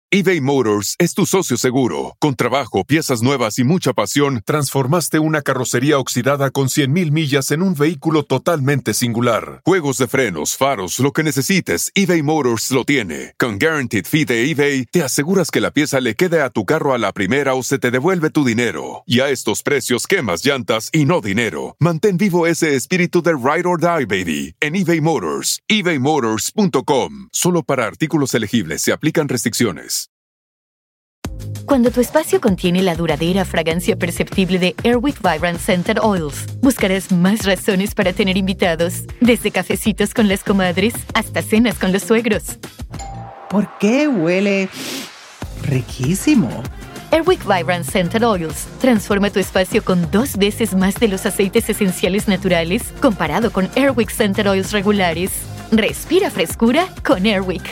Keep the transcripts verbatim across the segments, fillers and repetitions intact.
eBay Motors es tu socio seguro. Con trabajo, piezas nuevas y mucha pasión, transformaste una carrocería oxidada con cien mil millas en un vehículo totalmente singular. Juegos de frenos, faros, lo que necesites, eBay Motors lo tiene. Con Guaranteed Fee de eBay, te aseguras que la pieza le quede a tu carro a la primera o se te devuelve tu dinero. Y a estos precios, quemas llantas y no dinero. Mantén vivo ese espíritu de Ride or Die, baby, en eBay Motors. ebay motors punto com. Solo para artículos elegibles se aplican restricciones. Cuando tu espacio contiene la duradera fragancia perceptible de Airwick Vibrant Scented Oils, buscarás más razones para tener invitados, desde cafecitos con las comadres hasta cenas con los suegros. ¿Por qué huele riquísimo? Airwick Vibrant Scented Oils transforma tu espacio con dos veces más de los aceites esenciales naturales comparado con Airwick Scented Oils regulares. Respira frescura con Airwick.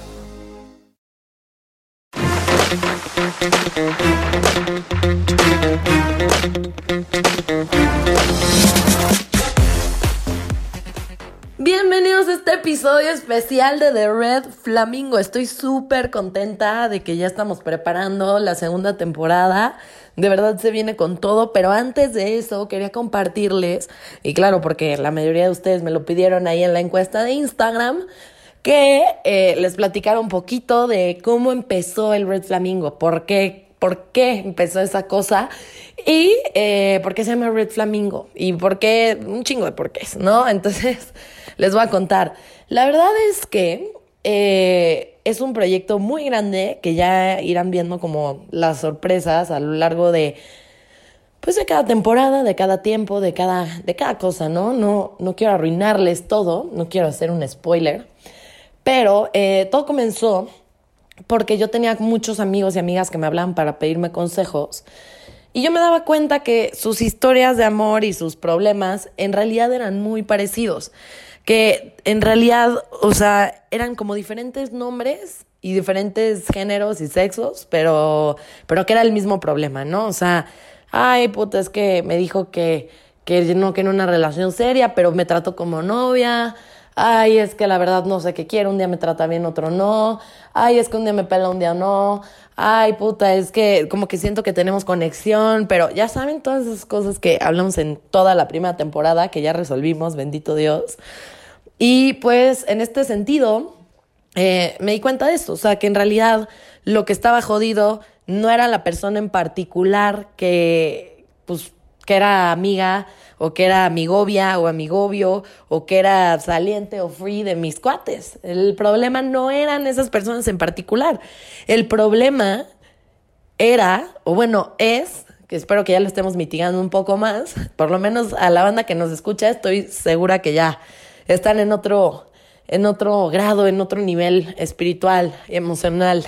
Bienvenidos a este episodio especial de The Red Flamingo. Estoy súper contenta de que ya estamos preparando la segunda temporada. De verdad se viene con todo, pero antes de eso quería compartirles, y claro, porque la mayoría de ustedes me lo pidieron ahí en la encuesta de Instagram, que eh, les platicara un poquito de cómo empezó el Red Flamingo, por qué, por qué empezó esa cosa y eh, por qué se llama Red Flamingo y por qué, un chingo de porqués, ¿no? Entonces les voy a contar. La verdad es que eh, es un proyecto muy grande que ya irán viendo como las sorpresas a lo largo de, pues de cada temporada, de cada tiempo, de cada, de cada cosa, ¿no? No, no quiero arruinarles todo, no quiero hacer un spoiler. Pero eh, todo comenzó porque yo tenía muchos amigos y amigas que me hablaban para pedirme consejos. Y yo me daba cuenta que sus historias de amor y sus problemas en realidad eran muy parecidos. Que en realidad, o sea, eran como diferentes nombres y diferentes géneros y sexos, pero, pero que era el mismo problema, ¿no? O sea, ay, puta, es que me dijo que, que no quiere una relación seria, pero me trató como novia. Ay, es que la verdad no sé qué quiero, un día me trata bien, otro no. Ay, es que un día me pela, un día no. Ay, puta, es que como que siento que tenemos conexión, pero ya saben todas esas cosas que hablamos en toda la primera temporada, que ya resolvimos, bendito Dios. Y pues en este sentido eh, me di cuenta de esto, o sea, que en realidad lo que estaba jodido no era la persona en particular que, pues, que era amiga o que era amigovia o amigobio o que era saliente o free de mis cuates. El problema no eran esas personas en particular. El problema era, o bueno, es, que espero que ya lo estemos mitigando un poco más, por lo menos a la banda que nos escucha, estoy segura que ya están en otro, en otro grado, en otro nivel espiritual y emocional.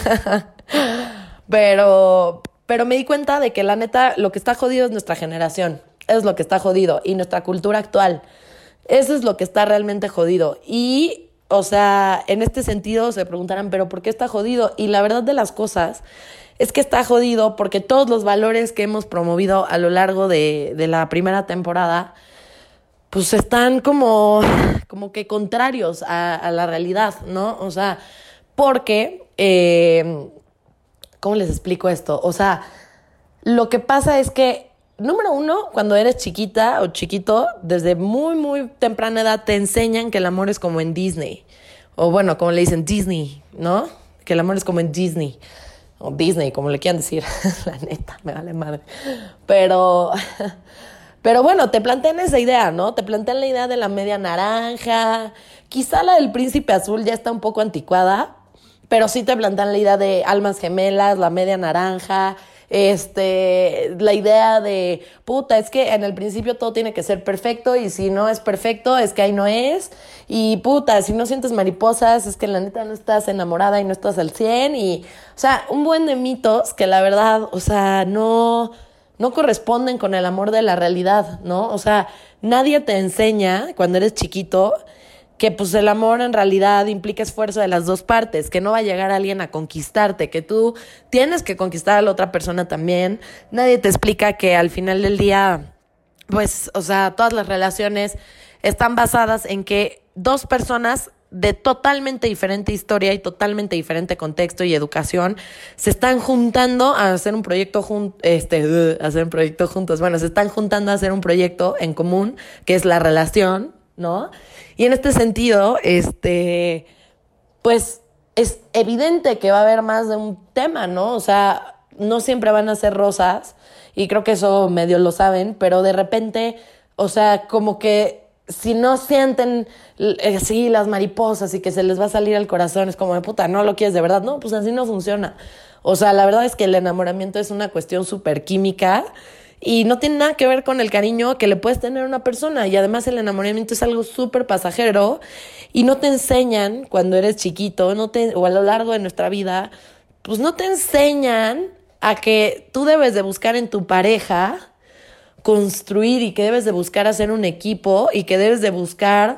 pero, pero me di cuenta de que la neta, lo que está jodido es nuestra generación. Es lo que está jodido. Y nuestra cultura actual. Eso es lo que está realmente jodido. Y, o sea, en este sentido se preguntarán, ¿pero por qué está jodido? Y la verdad de las cosas es que está jodido porque todos los valores que hemos promovido a lo largo de, de la primera temporada, pues están como, como que contrarios a, a la realidad, ¿no? O sea, porque, eh, ¿cómo les explico esto? O sea, lo que pasa es que número uno, cuando eres chiquita o chiquito, desde muy, muy temprana edad te enseñan que el amor es como en Disney. O bueno, como le dicen Disney, ¿no? Que el amor es como en Disney. O Disney, como le quieran decir. La neta, me vale madre. Pero, pero bueno, te plantean esa idea, ¿no? Te plantean la idea de la media naranja. Quizá la del príncipe azul ya está un poco anticuada, pero sí te plantean la idea de almas gemelas, la media naranja. Este, la idea de, puta, es que en el principio todo tiene que ser perfecto y si no es perfecto es que ahí no es. Y puta, si no sientes mariposas es que la neta no estás enamorada y no estás al cien. Y, o sea, un buen de mitos que la verdad, o sea, no, no corresponden con el amor de la realidad, ¿no? O sea, nadie te enseña cuando eres chiquito que pues el amor en realidad implica esfuerzo de las dos partes, que no va a llegar alguien a conquistarte, que tú tienes que conquistar a la otra persona también. Nadie te explica que al final del día, pues, o sea, todas las relaciones están basadas en que dos personas de totalmente diferente historia y totalmente diferente contexto y educación se están juntando a hacer un proyecto jun- este, uh, hacer un proyecto juntos. Bueno, se están juntando a hacer un proyecto en común, que es la relación, ¿no? Y en este sentido, este, pues es evidente que va a haber más de un tema, ¿no? O sea, no siempre van a ser rosas, y creo que eso medio lo saben, pero de repente, o sea, como que si no sienten así las mariposas y que se les va a salir el corazón, es como de puta, no lo quieres de verdad. No, pues así no funciona. O sea, la verdad es que el enamoramiento es una cuestión súper química y no tiene nada que ver con el cariño que le puedes tener a una persona. Y además el enamoramiento es algo súper pasajero y no te enseñan cuando eres chiquito, no te, o a lo largo de nuestra vida, pues no te enseñan a que tú debes de buscar en tu pareja construir y que debes de buscar hacer un equipo y que debes de buscar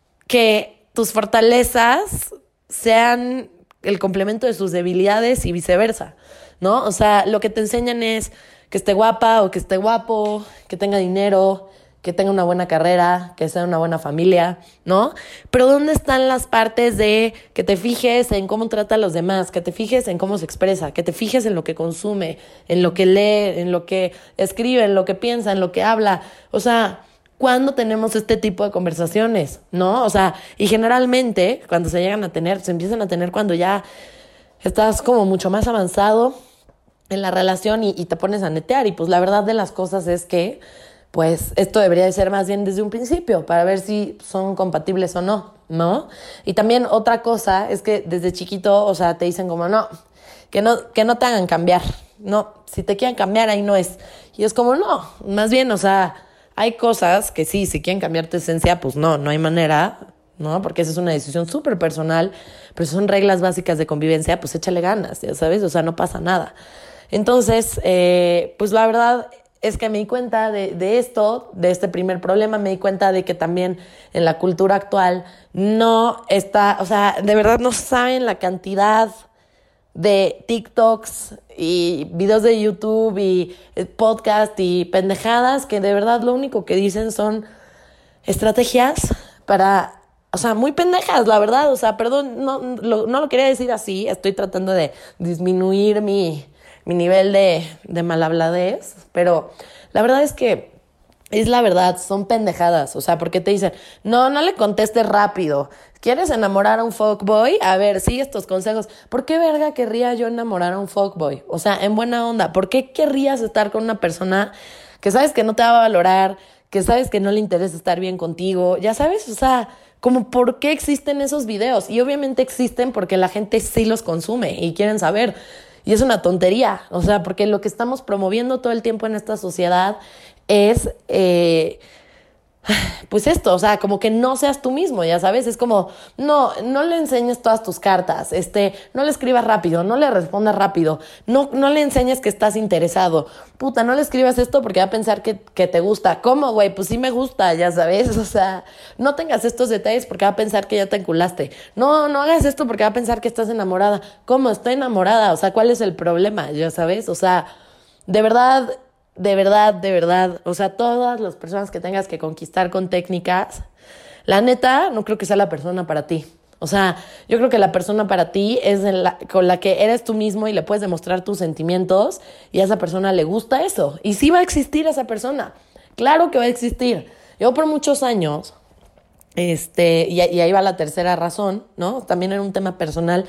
que tus fortalezas sean el complemento de sus debilidades y viceversa, ¿no? O sea, lo que te enseñan es que esté guapa o que esté guapo, que tenga dinero, que tenga una buena carrera, que sea una buena familia, ¿no? Pero ¿dónde están las partes de que te fijes en cómo trata a los demás, que te fijes en cómo se expresa, que te fijes en lo que consume, en lo que lee, en lo que escribe, en lo que piensa, en lo que habla? O sea, ¿cuándo tenemos este tipo de conversaciones, no? O sea, y generalmente cuando se llegan a tener, se empiezan a tener cuando ya estás como mucho más avanzado en la relación y, y te pones a netear. Y pues la verdad de las cosas es que pues esto debería de ser más bien desde un principio para ver si son compatibles o no, ¿no? Y también otra cosa es que desde chiquito, o sea, te dicen como no, que no, que no te hagan cambiar, no, si te quieren cambiar ahí no es. Y es como no, más bien, o sea, hay cosas que sí, si quieren cambiar tu esencia, pues no, no hay manera, ¿no? Porque esa es una decisión súper personal, pero si son reglas básicas de convivencia, pues échale ganas, ya sabes, o sea, no pasa nada. Entonces, eh, pues la verdad es que me di cuenta de, de esto, de este primer problema, me di cuenta de que también en la cultura actual no está, o sea, de verdad no saben la cantidad de TikToks y videos de YouTube y podcast y pendejadas que de verdad lo único que dicen son estrategias para, o sea, muy pendejas, la verdad, o sea, perdón, no, lo, no lo quería decir así, estoy tratando de disminuir mi... mi nivel de, de malhabladez, pero la verdad es que es la verdad, son pendejadas, o sea, porque te dicen, no, no le contestes rápido, ¿quieres enamorar a un fuckboy? A ver, sigue estos consejos. ¿Por qué verga querría yo enamorar a un fuckboy? O sea, en buena onda, ¿por qué querrías estar con una persona que sabes que no te va a valorar, que sabes que no le interesa estar bien contigo? Ya sabes, o sea, como ¿por qué existen esos videos? Y obviamente existen porque la gente sí los consume y quieren saber. Y es una tontería, o sea, porque lo que estamos promoviendo todo el tiempo en esta sociedad es, eh, pues esto, o sea, como que no seas tú mismo, ya sabes, es como, no, no le enseñes todas tus cartas, este, no le escribas rápido, no le respondas rápido, no, no le enseñes que estás interesado, puta, no le escribas esto porque va a pensar que, que te gusta. ¿Cómo, güey? Pues sí me gusta, ya sabes, o sea, no tengas estos detalles porque va a pensar que ya te enculaste, no, no hagas esto porque va a pensar que estás enamorada. ¿Cómo? Estoy enamorada, o sea, ¿cuál es el problema? Ya sabes, o sea, de verdad... De verdad, de verdad, o sea, todas las personas que tengas que conquistar con técnicas, la neta, no creo que sea la persona para ti. O sea, yo creo que la persona para ti es la, con la que eres tú mismo y le puedes demostrar tus sentimientos y a esa persona le gusta eso. Y sí va a existir esa persona, claro que va a existir. Yo por muchos años, este, y, y ahí va la tercera razón, ¿no? También era un tema personal.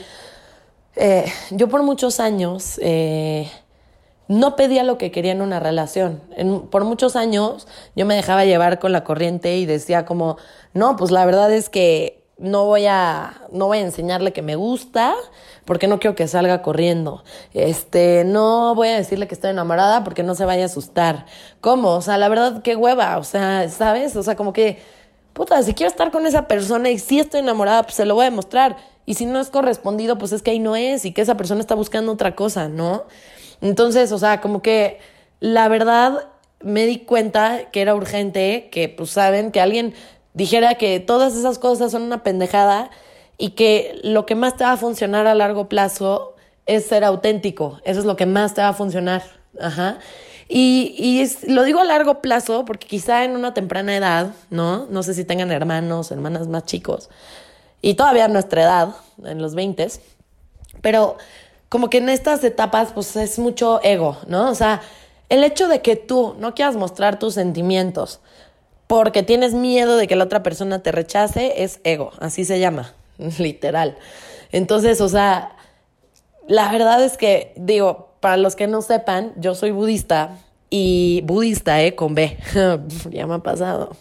Eh, yo por muchos años... Eh, No pedía lo que quería en una relación. En, por muchos años yo me dejaba llevar con la corriente y decía como, no, pues la verdad es que no voy a, no voy a enseñarle que me gusta porque no quiero que salga corriendo. Este, no voy a decirle que estoy enamorada porque no se vaya a asustar. ¿Cómo? O sea, la verdad, qué hueva. O sea, ¿sabes? O sea, como que, puta, si quiero estar con esa persona y sí estoy enamorada, pues se lo voy a demostrar. Y si no es correspondido, pues es que ahí no es y que esa persona está buscando otra cosa, ¿no? Entonces, o sea, como que la verdad me di cuenta que era urgente que, pues, saben, que alguien dijera que todas esas cosas son una pendejada y que lo que más te va a funcionar a largo plazo es ser auténtico. Eso es lo que más te va a funcionar. Ajá. Y, y es, lo digo a largo plazo porque quizá en una temprana edad, ¿no? No sé si tengan hermanos, hermanas más chicos. y todavía a nuestra edad, en los veinte, pero como que en estas etapas pues es mucho ego, ¿no? O sea, el hecho de que tú no quieras mostrar tus sentimientos porque tienes miedo de que la otra persona te rechace es ego, así se llama, literal. Entonces, o sea, la verdad es que, digo, para los que no sepan, yo soy budista y budista, ¿eh? Con B, ya me ha pasado.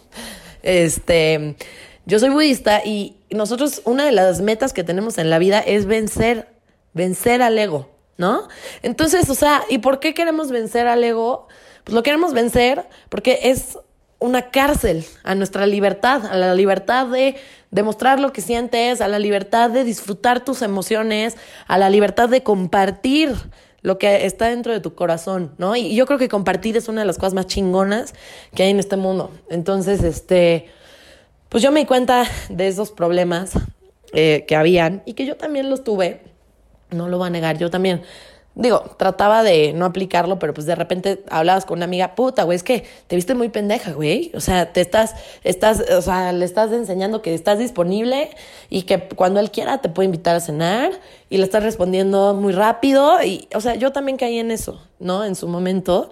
Este, yo soy budista y nosotros, una de las metas que tenemos en la vida es vencer, vencer al ego, ¿no? Entonces, o sea, ¿y por qué queremos vencer al ego? Pues lo queremos vencer porque es una cárcel a nuestra libertad, a la libertad de demostrar lo que sientes, a la libertad de disfrutar tus emociones, a la libertad de compartir lo que está dentro de tu corazón, ¿no? Y yo creo que compartir es una de las cosas más chingonas que hay en este mundo. Entonces, este, pues yo me di cuenta de esos problemas eh, que habían y que yo también los tuve, no lo voy a negar, yo también. Digo, trataba de no aplicarlo, pero pues de repente hablabas con una amiga, puta, güey, es que te viste muy pendeja, güey. O sea, te estás, estás, o sea, le estás enseñando que estás disponible y que cuando él quiera te puede invitar a cenar y le estás respondiendo muy rápido. Y, o sea, yo también caí en eso, ¿no? En su momento.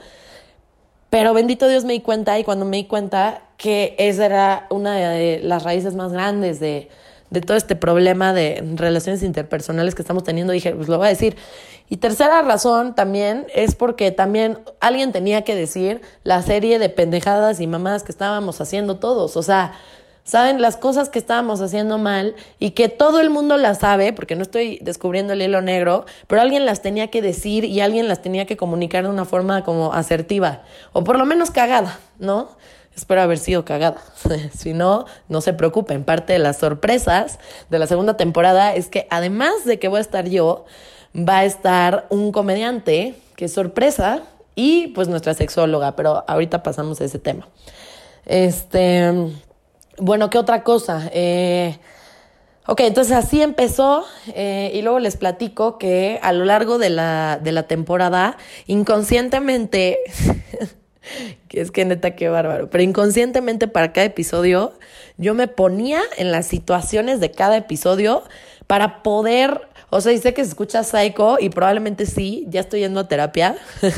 Pero bendito Dios me di cuenta y cuando me di cuenta que esa era una de las raíces más grandes de, de todo este problema de relaciones interpersonales que estamos teniendo, dije, pues lo voy a decir. Y tercera razón también es porque también alguien tenía que decir la serie de pendejadas y mamadas que estábamos haciendo todos. O sea, ¿saben? Las cosas que estábamos haciendo mal y que todo el mundo las sabe, porque no estoy descubriendo el hilo negro, pero alguien las tenía que decir y alguien las tenía que comunicar de una forma como asertiva, o por lo menos cagada, ¿no? Espero haber sido cagada. Si no, no se preocupen. Parte de las sorpresas de la segunda temporada es que además de que voy a estar yo, va a estar un comediante, que es sorpresa, y pues nuestra sexóloga, pero ahorita pasamos a ese tema. Este, bueno, ¿qué otra cosa? Eh, ok, entonces así empezó, eh, y luego les platico que a lo largo de la, de la temporada, inconscientemente, que es que neta qué bárbaro, pero inconscientemente para cada episodio, yo me ponía en las situaciones de cada episodio para poder... O sea, y sé que se escucha psycho y probablemente sí, ya estoy yendo a terapia,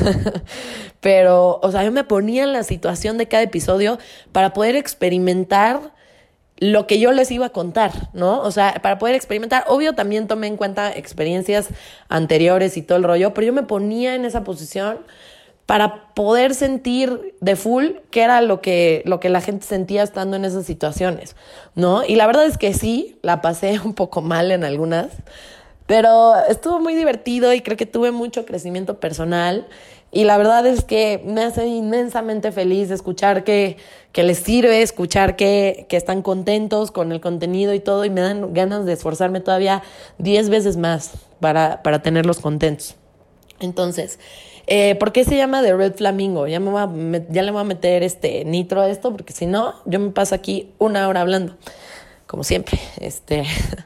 pero, o sea, yo me ponía en la situación de cada episodio para poder experimentar lo que yo les iba a contar, ¿no? O sea, para poder experimentar, obvio también tomé en cuenta experiencias anteriores y todo el rollo, pero yo me ponía en esa posición para poder sentir de full qué era lo que, lo que la gente sentía estando en esas situaciones, ¿no? Y la verdad es que sí, la pasé un poco mal en algunas, pero estuvo muy divertido y creo que tuve mucho crecimiento personal y la verdad es que me hace inmensamente feliz escuchar que, que les sirve, escuchar que, que están contentos con el contenido y todo y me dan ganas de esforzarme todavía diez veces más para, para tenerlos contentos. Entonces, eh, ¿por qué se llama The Red Flamingo? Ya, me voy a, ya le voy a meter este nitro a esto porque si no, yo me paso aquí una hora hablando, como siempre, este...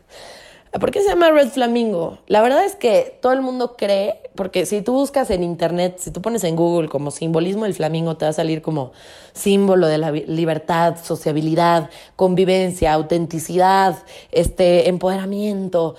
¿Por qué se llama Red Flamingo? La verdad es que todo el mundo cree, porque si tú buscas en internet, si tú pones en Google como simbolismo del flamingo, te va a salir como símbolo de la libertad, sociabilidad, convivencia, autenticidad, este, empoderamiento,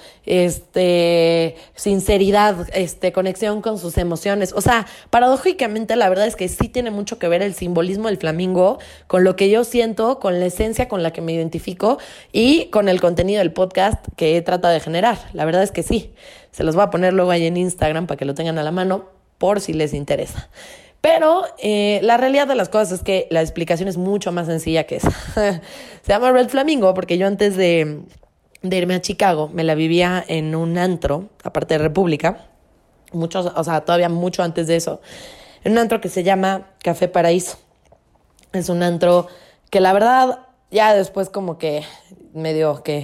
este, sinceridad, este, conexión con sus emociones. O sea, paradójicamente la verdad es que sí tiene mucho que ver el simbolismo del flamingo con lo que yo siento, con la esencia con la que me identifico y con el contenido del podcast que he tratado de generar. La verdad es que sí. Se los voy a poner luego ahí en Instagram para que lo tengan a la mano por si les interesa. Pero eh, la realidad de las cosas es que la explicación es mucho más sencilla que esa. Se llama Red Flamingo porque yo antes de, de irme a Chicago me la vivía en un antro, aparte de República, muchos, o sea, todavía mucho antes de eso, en un antro que se llama Café Paraíso. Es un antro que la verdad ya después como que medio que...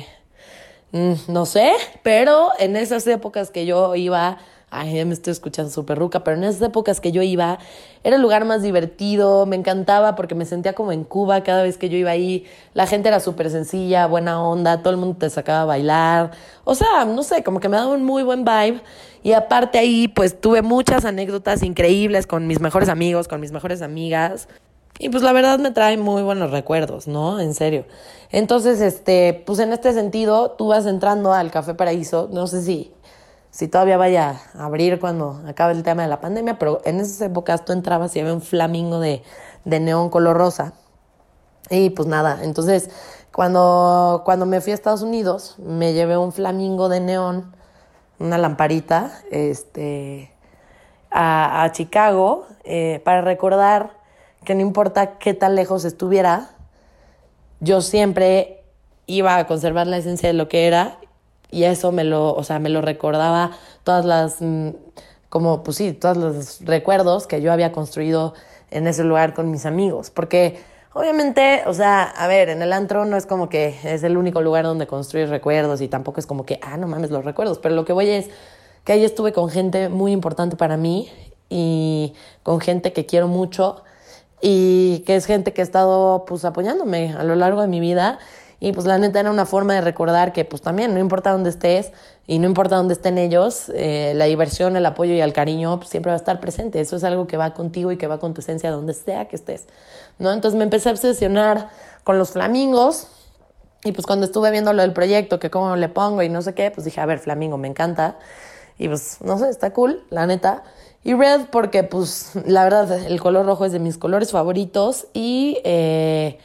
no sé, pero en esas épocas que yo iba, ay, ya me estoy escuchando súper ruca, pero en esas épocas que yo iba, era el lugar más divertido, me encantaba porque me sentía como en Cuba cada vez que yo iba ahí, la gente era súper sencilla, buena onda, todo el mundo te sacaba a bailar, o sea, no sé, como que me daba un muy buen vibe, y aparte ahí, pues, tuve muchas anécdotas increíbles con mis mejores amigos, con mis mejores amigas. Y pues la verdad me trae muy buenos recuerdos, ¿no? En serio. Entonces, este, pues en este sentido, tú vas entrando al Café Paraíso, no sé si, si todavía vaya a abrir cuando acabe el tema de la pandemia, pero en esas épocas tú entrabas y había un flamingo de, de neón color rosa. Y pues nada, entonces cuando, cuando me fui a Estados Unidos, me llevé un flamingo de neón, una lamparita, este, a, a Chicago, eh, para recordar que no importa qué tan lejos estuviera, yo siempre iba a conservar la esencia de lo que era, y eso me lo, o sea, me lo recordaba todas las, como, pues sí, todos los recuerdos que yo había construido en ese lugar con mis amigos, porque obviamente, o sea, a ver, en el antro no es como que es el único lugar donde construir recuerdos y tampoco es como que, ah, no mames los recuerdos, pero lo que voy es que ahí estuve con gente muy importante para mí y con gente que quiero mucho y que es gente que ha estado pues apoyándome a lo largo de mi vida y pues la neta era una forma de recordar que pues también no importa dónde estés y no importa dónde estén ellos, eh, la diversión, el apoyo y el cariño pues, siempre va a estar presente. Eso es algo que va contigo y que va con tu esencia donde sea que estés, ¿no? Entonces me empecé a obsesionar con los flamingos y pues cuando estuve viendo lo del proyecto, que cómo le pongo y no sé qué, pues dije, a ver, flamingo, me encanta. Y pues, no sé, está cool, la neta. Y red porque, pues, la verdad, el color rojo es de mis colores favoritos y, eh,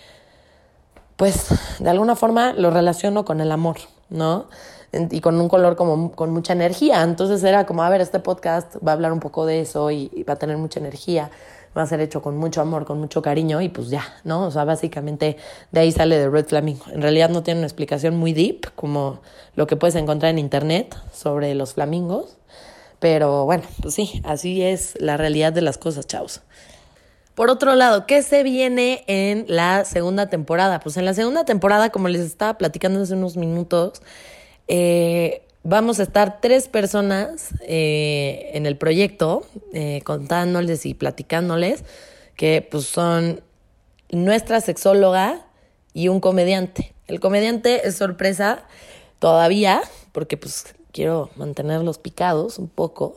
pues, de alguna forma lo relaciono con el amor, ¿no? Y con un color como con mucha energía. Entonces era como, a ver, este podcast va a hablar un poco de eso y, y va a tener mucha energía. Va a ser hecho con mucho amor, con mucho cariño y pues ya, ¿no? O sea, básicamente de ahí sale de Red Flamingo. En realidad no tiene una explicación muy deep como lo que puedes encontrar en internet sobre los flamingos. Pero bueno, pues sí, así es la realidad de las cosas, chavos. Por otro lado, ¿qué se viene en la segunda temporada? Pues en la segunda temporada, como les estaba platicando hace unos minutos, eh, vamos a estar tres personas eh, en el proyecto, eh, contándoles y platicándoles, que pues son nuestra sexóloga y un comediante. El comediante es sorpresa todavía, porque pues quiero mantenerlos picados un poco.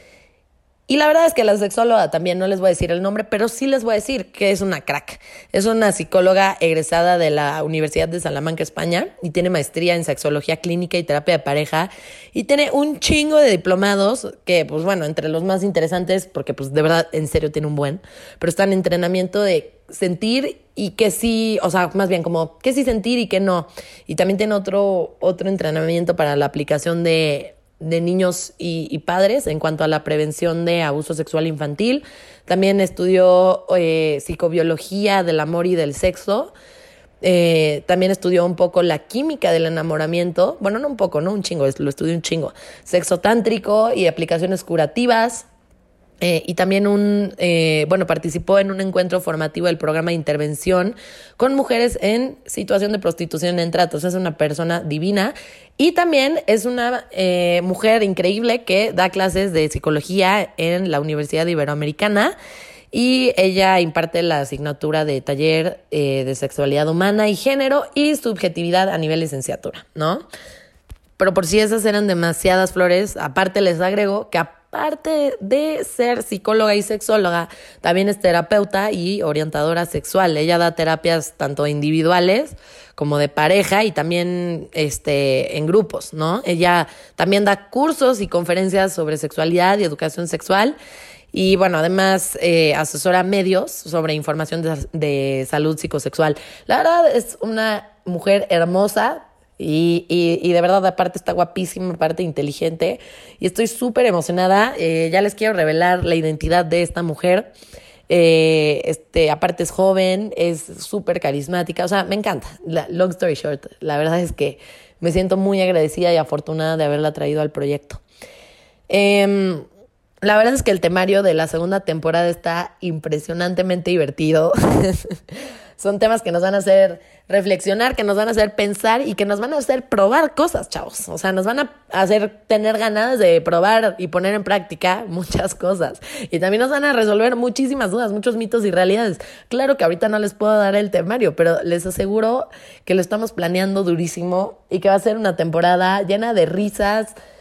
Y la verdad es que la sexóloga también, no les voy a decir el nombre, pero sí les voy a decir que es una crack. Es una psicóloga egresada de la Universidad de Salamanca, España, y tiene maestría en sexología clínica y terapia de pareja, y tiene un chingo de diplomados que, pues bueno, entre los más interesantes, porque pues de verdad, en serio tiene un buen, pero está en entrenamiento de sentir y que sí, o sea, más bien como que sí sentir y que no. Y también tiene otro, otro entrenamiento para la aplicación de... de niños y, y padres en cuanto a la prevención de abuso sexual infantil. También estudió eh, psicobiología del amor y del sexo. Eh, también estudió un poco la química del enamoramiento. Bueno, no un poco, no un chingo, lo estudió un chingo. Sexo tántrico y aplicaciones curativas. Eh, y también un, eh, bueno, participó en un encuentro formativo del programa de intervención con mujeres en situación de prostitución en tratos. Es una persona divina y también es una eh, mujer increíble que da clases de psicología en la Universidad Iberoamericana y ella imparte la asignatura de taller eh, de sexualidad humana y género y subjetividad a nivel licenciatura, ¿no? Pero por si esas eran demasiadas flores, aparte les agrego que aparte de ser psicóloga y sexóloga, también es terapeuta y orientadora sexual. Ella da terapias tanto individuales como de pareja y también este, en grupos, ¿no? Ella también da cursos y conferencias sobre sexualidad y educación sexual. Y bueno, además eh, asesora a medios sobre información de, de salud psicosexual. La verdad es una mujer hermosa. Y, y, y de verdad, aparte está guapísima, aparte inteligente. Y estoy súper emocionada. Eh, ya les quiero revelar la identidad de esta mujer. Eh, este, aparte es joven, es súper carismática. O sea, me encanta. La, long story short, la verdad es que me siento muy agradecida y afortunada de haberla traído al proyecto. Eh, la verdad es que el temario de la segunda temporada está impresionantemente divertido. Son temas que nos van a hacer reflexionar, que nos van a hacer pensar y que nos van a hacer probar cosas, chavos. O sea, nos van a hacer tener ganas de probar y poner en práctica muchas cosas. Y también nos van a resolver muchísimas dudas, muchos mitos y realidades. Claro que ahorita no les puedo dar el temario, pero les aseguro que lo estamos planeando durísimo y que va a ser una temporada llena de risas,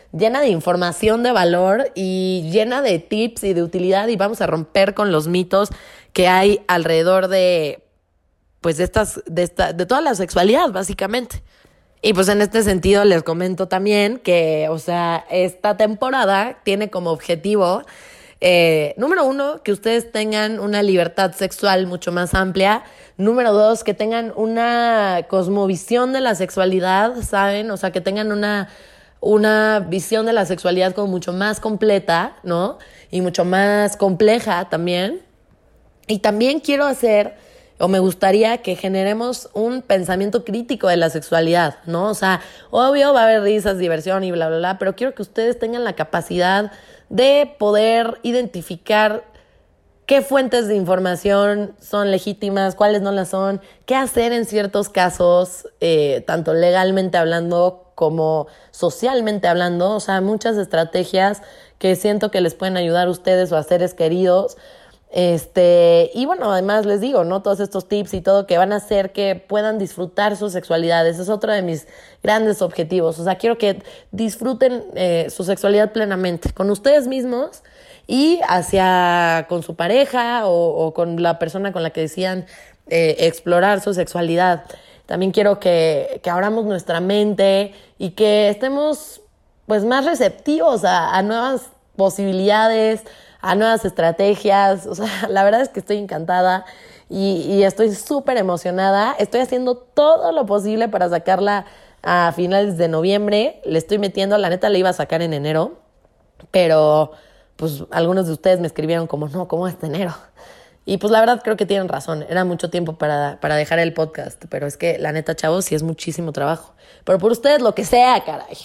llena de información de valor y llena de tips y de utilidad, y vamos a romper con los mitos que hay alrededor de, pues, de estas, de esta, de toda la sexualidad, básicamente. Y pues en este sentido les comento también que, o sea, esta temporada tiene como objetivo, eh, número uno, que ustedes tengan una libertad sexual mucho más amplia. Número dos, que tengan una cosmovisión de la sexualidad, ¿saben? O sea, que tengan una, una visión de la sexualidad como mucho más completa, ¿no? Y mucho más compleja también. Y también quiero hacer... o me gustaría que generemos un pensamiento crítico de la sexualidad, ¿no? O sea, obvio va a haber risas, diversión y bla, bla, bla, pero quiero que ustedes tengan la capacidad de poder identificar qué fuentes de información son legítimas, cuáles no las son, qué hacer en ciertos casos, eh, tanto legalmente hablando como socialmente hablando. O sea, muchas estrategias que siento que les pueden ayudar a ustedes o a seres queridos. Este, y bueno, además les digo, ¿no? Todos estos tips y todo que van a hacer que puedan disfrutar su sexualidad. Ese es otro de mis grandes objetivos. O sea, quiero que disfruten eh, su sexualidad plenamente, con ustedes mismos y hacia con su pareja o, o con la persona con la que decidan eh, explorar su sexualidad. También quiero que, que abramos nuestra mente y que estemos, pues, más receptivos a, a nuevas posibilidades, a nuevas estrategias. O sea, la verdad es que estoy encantada y, y estoy súper emocionada. Estoy haciendo todo lo posible para sacarla a finales de noviembre. Le estoy metiendo, la neta la iba a sacar en enero, pero pues algunos de ustedes me escribieron como, no, ¿cómo es de enero? Y pues la verdad creo que tienen razón, era mucho tiempo para, para dejar el podcast, pero es que la neta, chavos, sí es muchísimo trabajo. Pero por ustedes lo que sea, caray.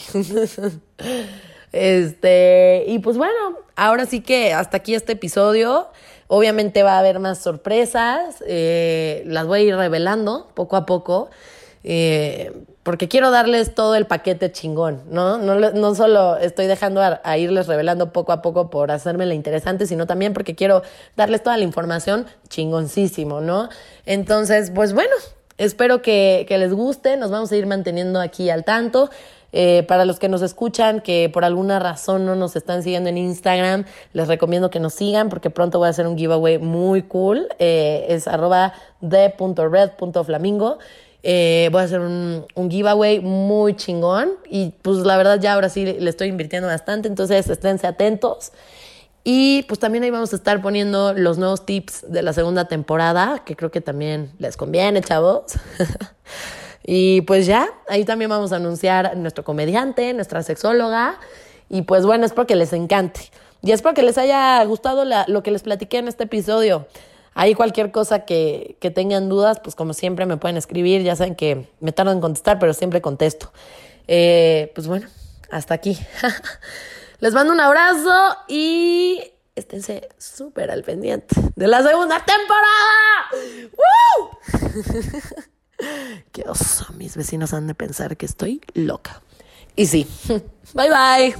Este, y pues bueno, ahora sí que hasta aquí este episodio. Obviamente va a haber más sorpresas, eh, las voy a ir revelando poco a poco, eh, porque quiero darles todo el paquete chingón, ¿no? No, no solo estoy dejando a, a irles revelando poco a poco por hacérmela interesante, sino también porque quiero darles toda la información chingoncísimo, ¿no? Entonces, pues bueno, espero que, que les guste, nos vamos a ir manteniendo aquí al tanto. Eh, para los que nos escuchan, que por alguna razón no nos están siguiendo en Instagram, les recomiendo que nos sigan porque pronto voy a hacer un giveaway muy cool. Eh, es arroba de punto red punto flamingo. Eh, voy a hacer un, un giveaway muy chingón y pues la verdad ya ahora sí le estoy invirtiendo bastante, entonces esténse atentos. Y pues también ahí vamos a estar poniendo los nuevos tips de la segunda temporada, que creo que también les conviene, chavos. Y pues ya, ahí también vamos a anunciar nuestro comediante, nuestra sexóloga. Y pues bueno, espero que les encante. Y espero que les haya gustado la, lo que les platiqué en este episodio. Ahí cualquier cosa que, que tengan dudas, pues como siempre me pueden escribir. Ya saben que me tardo en contestar, pero siempre contesto. Eh, pues bueno, hasta aquí. Les mando un abrazo y esténse súper al pendiente de la segunda temporada. ¡Woo! Qué oso, mis vecinos han de pensar que estoy loca. Y sí, bye bye.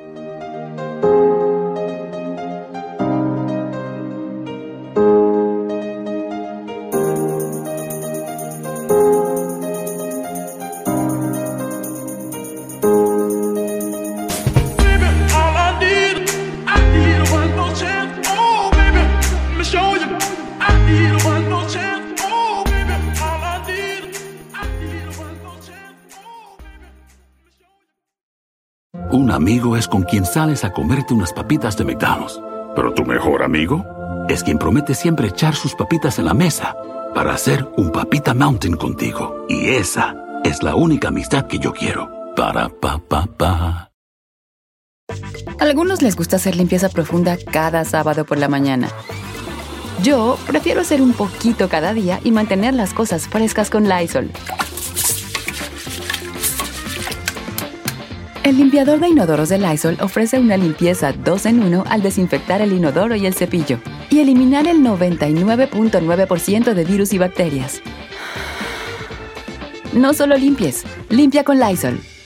Un amigo es con quien sales a comerte unas papitas de McDonald's. Pero tu mejor amigo es quien promete siempre echar sus papitas en la mesa para hacer un Papita Mountain contigo. Y esa es la única amistad que yo quiero. Para pa pa pa. A algunos les gusta hacer limpieza profunda cada sábado por la mañana. Yo prefiero hacer un poquito cada día y mantener las cosas frescas con Lysol. El limpiador de inodoros de Lysol ofrece una limpieza dos en uno al desinfectar el inodoro y el cepillo y eliminar el noventa y nueve punto nueve por ciento de virus y bacterias. No solo limpies, limpia con Lysol.